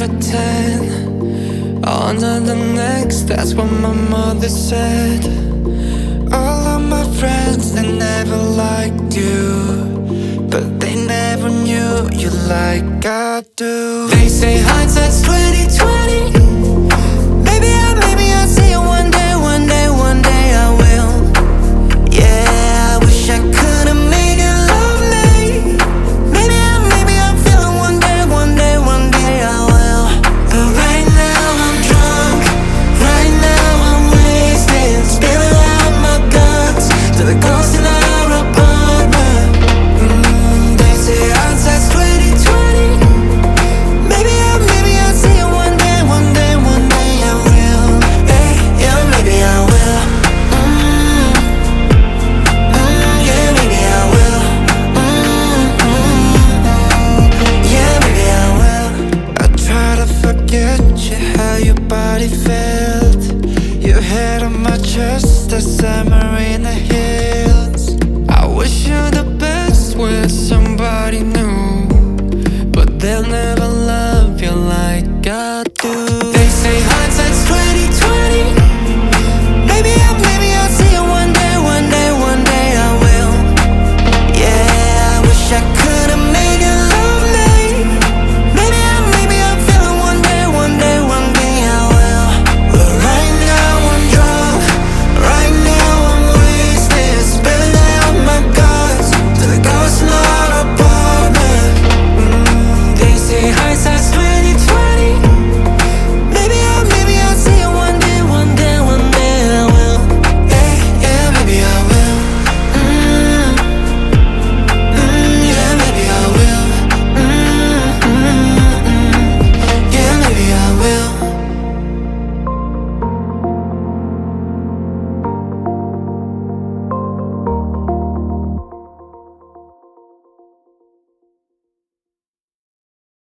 a 10. On to the next, that's what my mother said. All of my friends, they never liked you, but they never knew you like I do. They say hindsight's 20/20.